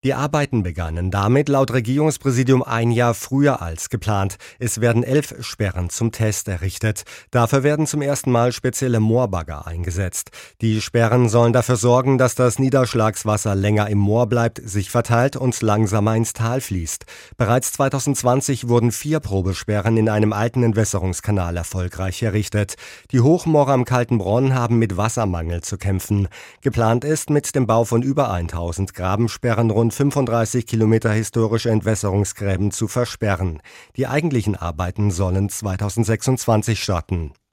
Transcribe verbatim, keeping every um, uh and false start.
Die Arbeiten begannen damit laut Regierungspräsidium ein Jahr früher als geplant. Es werden elf Sperren zum Test errichtet. Dafür werden zum ersten Mal spezielle Moorbagger eingesetzt. Die Sperren sollen dafür sorgen, dass das Niederschlagswasser länger im Moor bleibt, sich verteilt und langsamer ins Tal fließt. Bereits zweitausendzwanzig wurden vier Probesperren in einem alten Entwässerungskanal erfolgreich errichtet. Die Hochmoorer am Kaltenbronn haben mit Wassermangel zu kämpfen. Geplant ist mit dem Bau von über tausend Grabensperren rund fünfunddreißig Kilometer historische Entwässerungsgräben zu versperren. Die eigentlichen Arbeiten sollen zweitausendsechsundzwanzig starten.